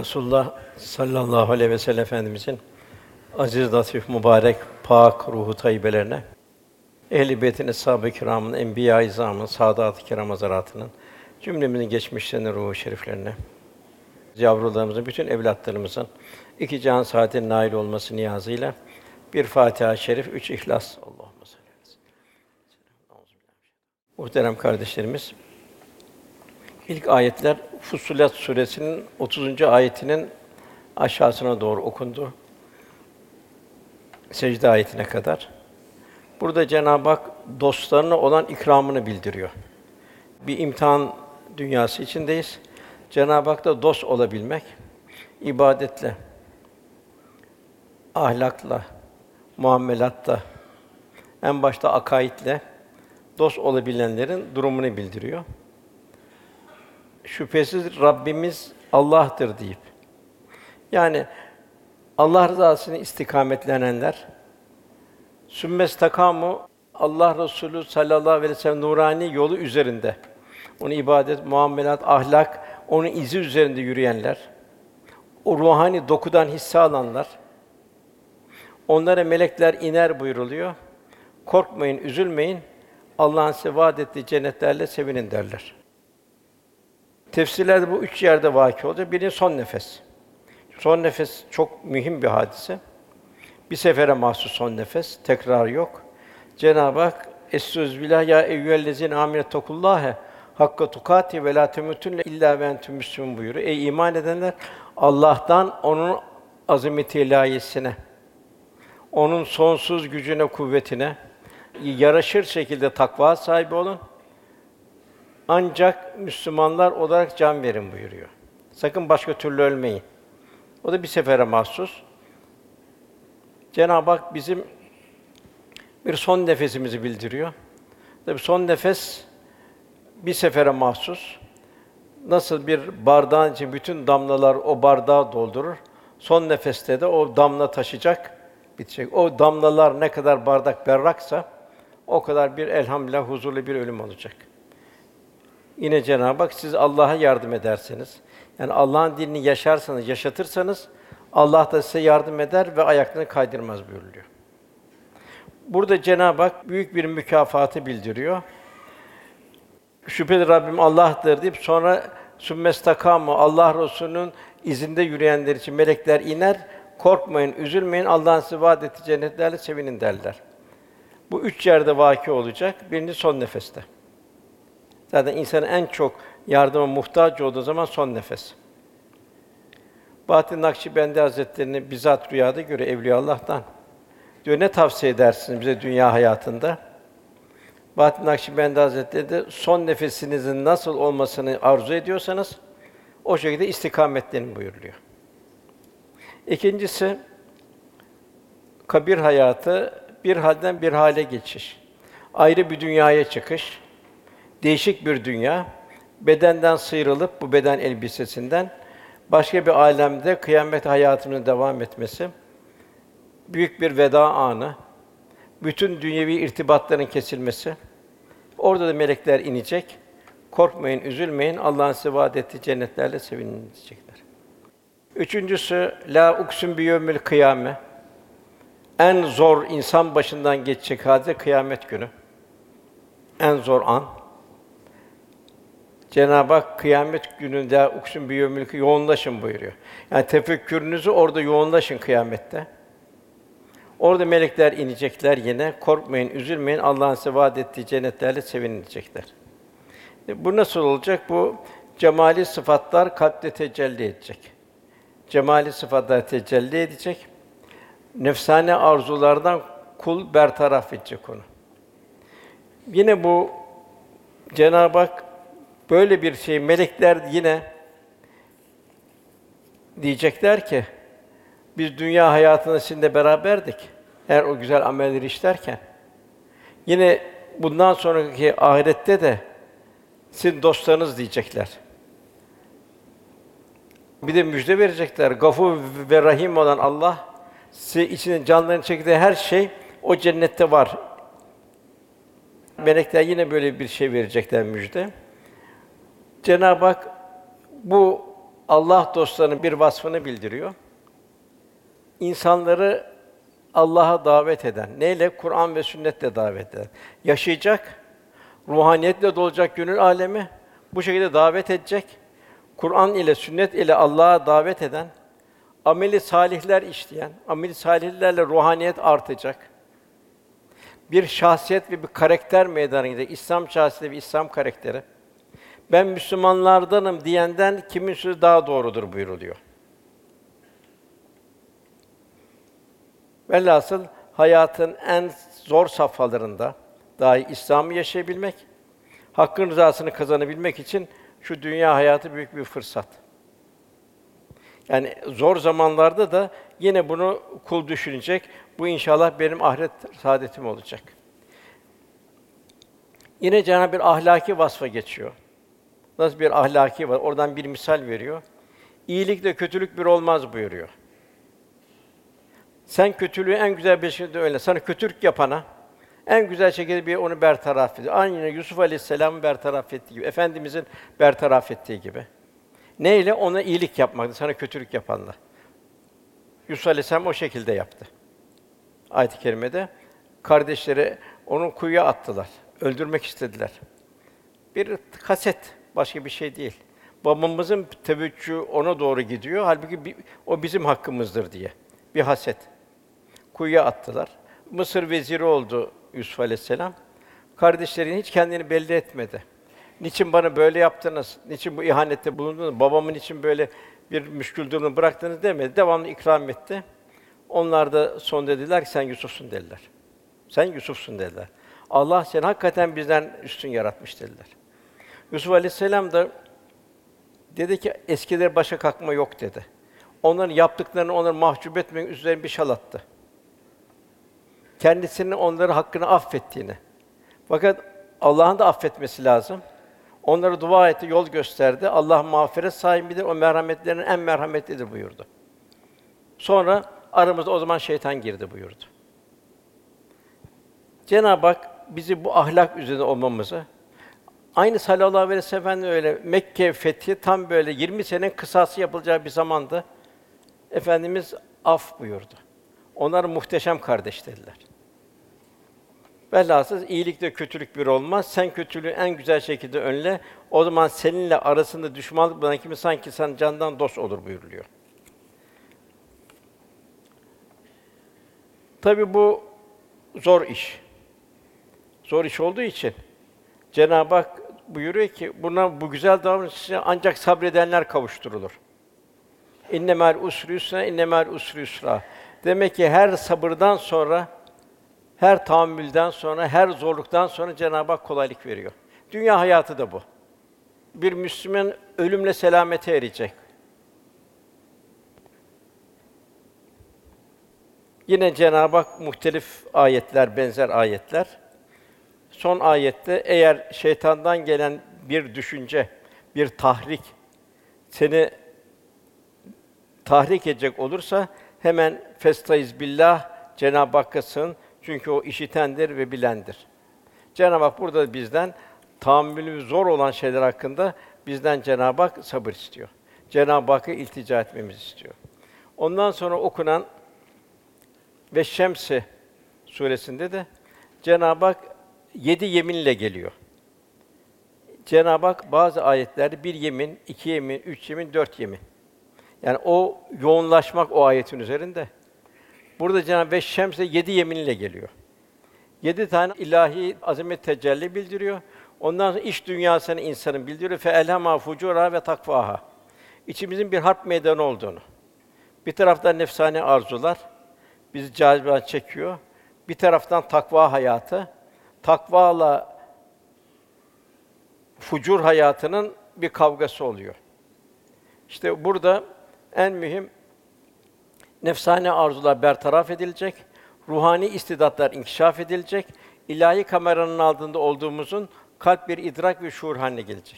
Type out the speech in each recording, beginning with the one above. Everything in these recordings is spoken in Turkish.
Resulullah sallallahu aleyhi ve sellem Efendimizin aziz, latif, mübarek, pak ruhu tayyibelerine, ehl-i beytin, eshâb-ı kirâmın, enbiya-i izâmın, saadat-ı kirâm hazaratının, cümlemizin geçmişlerinin ruhu şeriflerine, yavrularımızın, bütün evlatlarımızın iki cihan saadetine nail olması niyazıyla bir Fatiha-i Şerif, üç İhlas. Allahümme salli aleyhi ve sellem. Muhterem kardeşlerimiz, İlk ayetler Fussilet suresinin 30. ayetinin aşağısına doğru okundu. Secde ayetine kadar. Burada Cenab-ı Hak dostlarına olan ikramını bildiriyor. Bir imtihan dünyası içindeyiz. Cenab-ı Hak'ta dost olabilmek, ibadetle, ahlakla, muamelatta, en başta akaidle dost olabilenlerin durumunu bildiriyor. Şüphesiz Rabbimiz Allah'tır deyip, yani Allah rızasını istikametlenenler, sümmestakamu Allah Resulü sallallahu aleyhi ve sellem nurani yolu üzerinde, onun ibadet, muamelat, ahlak, onun izi üzerinde yürüyenler, o ruhani dokudan hisse alanlar, onlara melekler iner buyruluyor. Korkmayın, üzülmeyin. Allah'ın size vaad ettiği cennetlerle sevinin derler. Tefsirlerde bu üç yerde vâkî olacak. Birinci son nefes. Son nefes çok mühim bir hadise. Bir sefere mahsus son nefes, tekrar yok. Cenab-ı Hak "Estağfirullah ya eyyühellezîne âmenettequllâhe hakka tukâti ve lâ temûtunne illâ ve entüm müslümûn" buyuruyor. Ey iman edenler, Allah'tan onun azameti ilâhiyesine, onun sonsuz gücüne, kuvvetine yaraşır şekilde takva sahibi olun. Ancak Müslümanlar olarak can verin buyuruyor. Sakın başka türlü ölmeyin. O da bir sefere mahsus. Cenab-ı Hak bizim bir son nefesimizi bildiriyor. Tabii son nefes bir sefere mahsus. Nasıl bir bardağın için bütün damlalar o bardağı doldurur. Son nefeste de o damla taşacak, bitecek. O damlalar ne kadar bardak berraksa o kadar bir elhamdülillah huzurlu bir ölüm olacak. Yine Cenab-ı Hak siz Allah'a yardım ederseniz, yani Allah'ın dinini yaşarsanız, yaşatırsanız Allah da size yardım eder ve ayaklarını kaydırmaz buyuruluyor. Burada Cenab-ı Hak büyük bir mükafatı bildiriyor. Şüpheli Rabbim Allah'tır deyip sonra sümmestakamu Allah Resulü'nün izinde yürüyenler için melekler iner. Korkmayın, üzülmeyin. Allah'ın size vaad ettiği cennetlerle sevinin derler. Bu üç yerde vâkî olacak. Birinci son nefeste. Zaten insanın en çok yardıma muhtaç olduğu zaman son nefes. Bahattin Nakşibendi Hazretleri'ni bizzat rüyada görüyor Evliyaullah'tan. Diyor, ne tavsiye edersiniz bize dünya hayatında? Bahattin Nakşibendi Hazretleri de son nefesinizin nasıl olmasını arzu ediyorsanız o şekilde istikametlenin buyuruluyor. İkincisi, kabir hayatı, bir halden bir hale geçiş. Ayrı bir dünyaya çıkış. Değişik bir dünya. Bedenden sıyrılıp bu beden elbisesinden başka bir âlemde kıyamet hayatının devam etmesi. Büyük bir veda anı. Bütün dünyevi irtibatların kesilmesi. Orada da melekler inecek. Korkmayın, üzülmeyin. Allah'ın size vaad ettiği cennetlerle sevinin diyecekler. Üçüncüsü, lâ uksüm biyevmil kıyâme. En zor insan başından geçecek hadise kıyamet günü. En zor an. Cenab-ı Hak kıyamet gününde uksüm biyevmil yoğunlaşın buyuruyor. Yani tefekkürünüzü orada yoğunlaşın kıyamette. Orada melekler inecekler yine. Korkmayın, üzülmeyin. Allah'ın size vaad ettiği cennetlerle sevinin diyecekler. Bu nasıl olacak? Bu cemali sıfatlar kalpte tecelli edecek. Cemali sıfatlar tecelli edecek. Nefsane arzulardan kul bertaraf edecek onu. Yine bu Cenab-ı Hak böyle bir şey, melekler yine diyecekler ki, biz dünya hayatında sizinle beraberdik, eğer o güzel amelleri işlerken. Yine bundan sonraki ahirette de sizin dostlarınız diyecekler. Bir de müjde verecekler. Gafur ve Rahim olan Allah, size içine canlarını çektiği her şey o cennette var. Melekler yine böyle bir şey verecekler müjde. Cenab-ı Hak bu Allah dostlarının bir vasfını bildiriyor. İnsanları Allah'a davet eden, neyle? Kur'an ve sünnetle davet eden. Yaşayacak, ruhaniyetle dolacak gönül alemi, bu şekilde davet edecek. Kur'an ile, sünnet ile Allah'a davet eden, ameli salihler işleyen, ameli salihlerle ruhaniyet artacak. Bir şahsiyet ve bir karakter meydana gelecek. İslam şahsiyeti ve İslam karakteri. Ben Müslümanlardanım diyenden kimin sözü daha doğrudur buyuruluyor. Velhasıl hayatın en zor safhalarında dahi İslam'ı yaşayabilmek, Hakk'ın rızasını kazanabilmek için şu dünya hayatı büyük bir fırsat. Yani zor zamanlarda da yine bunu kul düşünecek. Bu inşallah benim ahiret saadetim olacak. Yine Cenab-ı bir ahlaki vasfa geçiyor. Nasıl bir ahlaki var? Oradan bir misal veriyor. İyilikle kötülük bir olmaz buyuruyor. Sen kötülüğü en güzel bir şekilde öyle. Sana kötülük yapana en güzel şekilde bir onu bertaraf ediyor. Aynı Yusuf Aleyhisselam'ın bertaraf ettiği gibi, Efendimizin bertaraf ettiği gibi. Neyle? Ona iyilik yapmakla, sana kötülük yapanla. Yusuf Aleyhisselam o şekilde yaptı. Ayet-i kerimede kardeşleri onu kuyuya attılar. Öldürmek istediler. Bir haset, başka bir şey değil. Babamızın teveccühü ona doğru gidiyor. Halbuki o bizim hakkımızdır diye. Bir haset. Kuyuya attılar. Mısır veziri oldu Yusuf Aleyhisselam. Kardeşlerin hiç kendini belli etmedi. Niçin bana böyle yaptınız? Niçin bu ihanette bulundunuz? Babamın için böyle bir müşkül durumu bıraktınız demedi. Devamlı ikram etti. Onlar da son dediler ki sen Yusuf'sun dediler. Sen Yusuf'sun dediler. Allah seni hakikaten bizden üstün yaratmış dediler. Yusuf Aleyhisselam da dedi ki eskileri başa kalkma yok dedi. Onların yaptıklarını onları mahcup etmemek üzerine bir şal attı. Kendisinin onları hakkını affettiğini. Fakat Allah'ın da affetmesi lazım. Onlara dua etti, yol gösterdi. Allah mağfiret sahibidir, o merhametlerin en merhametlidir buyurdu. Sonra aramızda o zaman şeytan girdi buyurdu. Cenab-ı Hak bizi bu ahlak üzerinde olmamızı, aynı sallallahu aleyhi ve sellem öyle Mekke fethi tam böyle 20 sene kısası yapılacağı bir zamandı. Efendimiz af buyurdu. Onlar muhteşem kardeş dediler. Velhasıl iyilikle kötülük bir olmaz. Sen kötülüğü en güzel şekilde önle. O zaman seninle arasında düşmanlık bulunan kimi sanki sen candan dost olur buyuruluyor. Tabii bu zor iş. Zor iş olduğu için Cenab-ı Hak buyuruyor ki bu güzel davranışa ancak sabredenler kavuşturulur. İnnemâl usri yusra, innemâl usri yusra. Demek ki her sabırdan sonra, her tahammülden sonra, her zorluktan sonra Cenab-ı Hak kolaylık veriyor. Dünya hayatı da bu. Bir Müslüman ölümle selamete erecek. Yine Cenab-ı Hak muhtelif ayetler, benzer ayetler. Son ayette eğer şeytandan gelen bir düşünce, bir tahrik seni tahrik edecek olursa hemen festaiz billah, Cenab-ı Hakk'a sığın. Çünkü o işitendir ve bilendir. Cenab-ı Hak burada bizden tahammülü zor olan şeyler hakkında bizden Cenab-ı Hak sabır istiyor. Cenab-ı Hakk'a iltica etmemizi istiyor. Ondan sonra okunan ve Şems suresinde de Cenab-ı Hak 7 yeminle geliyor. Cenab-ı Hak bazı ayetlerde 1 yemin, 2 yemin, 3 yemin, 4 yemin. Yani o yoğunlaşmak o ayetin üzerinde. Burada Cenab-ı Hak Şems'e 7 yeminle geliyor. 7 tane ilahi azamet tecelli bildiriyor. Ondan sonra iç dünyasını insanın bildiriyor. Fe elhama fucura ve takvaha. İçimizin bir harp meydanı olduğunu. Bir taraftan nefsani arzular bizi cazibe çekiyor. Bir taraftan takva hayatı. Takvayla fucur hayatının bir kavgası oluyor. İşte burada en mühim nefsani arzular bertaraf edilecek, ruhani istidatlar inkişaf edilecek, ilahi kameranın altında olduğumuzun kalp bir idrak ve şuur haline gelecek.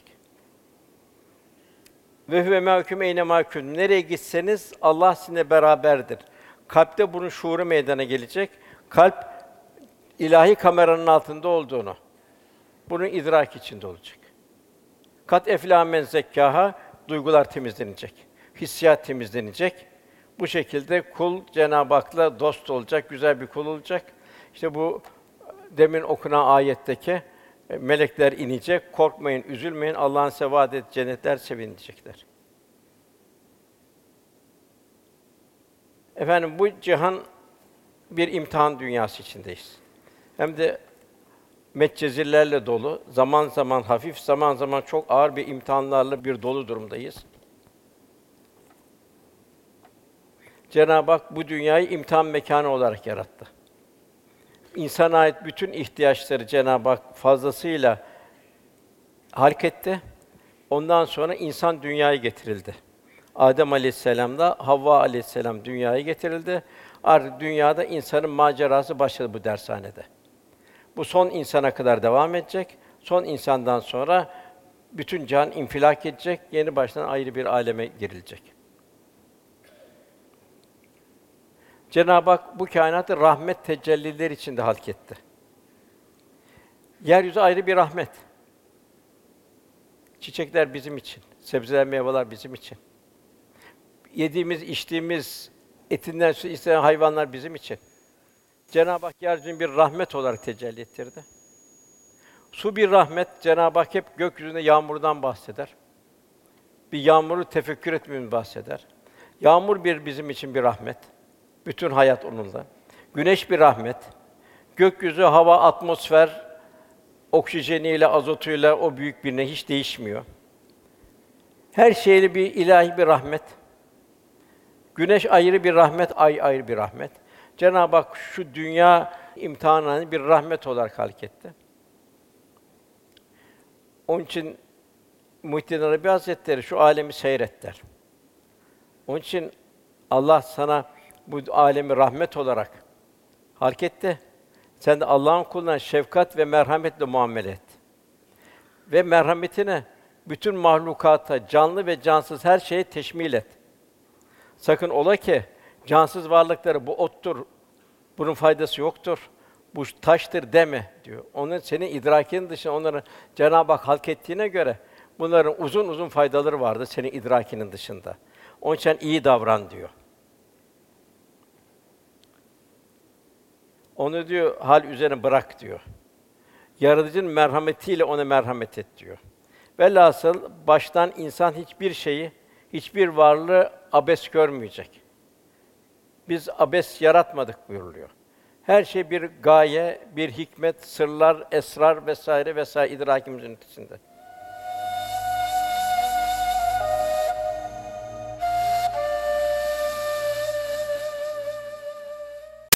Ve huve mâkûm eyne mâkûn. Nereye gitseniz Allah sizinle beraberdir. Kalpte bunun şuuru meydana gelecek. Kalp ilahi kameranın altında olduğunu, bunun idrak içinde olacak. Kat eflâ men zekkâhâ. duygular temizlenecek, hissiyat temizlenecek. Bu şekilde kul Cenab-ı Hak'la dost olacak, güzel bir kul olacak. İşte bu demin okunan ayetteki melekler inecek, korkmayın, üzülmeyin, Allah'ın size vaad ettiği cennetler sevinecekler. Efendim bu cihan bir imtihan dünyası içindeyiz. Hem de metcezirlerle dolu, zaman zaman hafif, zaman zaman çok ağır bir imtihanlarla bir dolu durumdayız. Cenab-ı Hak bu dünyayı imtihan mekânı olarak yarattı. İnsana ait bütün ihtiyaçları Cenab-ı Hak fazlasıyla halk etti. Ondan sonra insan dünyaya getirildi. Adem Aleyhisselam'la Havva Aleyhisselam dünyaya getirildi. Artık dünyada insanın macerası başladı bu dershanede. Bu son insana kadar devam edecek. Son insandan sonra bütün can infilak edecek. Yeni baştan ayrı bir aleme girilecek. Cenab-ı Hak bu kainatı rahmet tecellileri içinde halk etti. Yeryüzü ayrı bir rahmet. Çiçekler bizim için, sebzeler, meyveler bizim için. Yediğimiz, içtiğimiz, etinden süt isteyen hayvanlar bizim için. Cenab-ı Hak yeryüzünü bir rahmet olarak tecelli ettirdi. Su bir rahmet. Cenab-ı Hak hep gökyüzünde yağmurdan bahseder. Bir yağmuru tefekkür etmemizi bahseder. Yağmur bizim için bir rahmet. Bütün hayat onunla. Güneş bir rahmet. Gökyüzü, hava, atmosfer, oksijeniyle, azotuyla o büyük bir ne hiç değişmiyor. Her şeyle bir ilahi bir rahmet. Güneş ayrı bir rahmet, ay ayrı bir rahmet. Cenab-ı Hak şu dünya imtihanını bir rahmet olarak halk etti. Onun için Muhyiddin Arabi Hazretleri şu alemi seyret der. Onun için Allah sana bu alemi rahmet olarak halk etti. Sen de Allah'ın kuluna şefkat ve merhametle muamele et. Ve merhametine bütün mahlukata, canlı ve cansız her şeye teşmil et. Sakın ola ki cansız varlıkları bu ottur, bunun faydası yoktur, bu taştır deme diyor. Onun senin idrakinin dışında onları Cenab-ı Hak halk ettiğine göre bunların uzun uzun faydaları vardır senin idrakinin dışında. Onun için iyi davran diyor. Onu diyor hal üzerine bırak diyor. Yaratıcının merhametiyle ona merhamet et diyor. Velhasıl baştan insan hiçbir şeyi, hiçbir varlığı abes görmeyecek. Biz abes yaratmadık buyuruluyor. Her şey bir gaye, bir hikmet, sırlar, esrar vesaire vesaire idrakimizin ötesinde.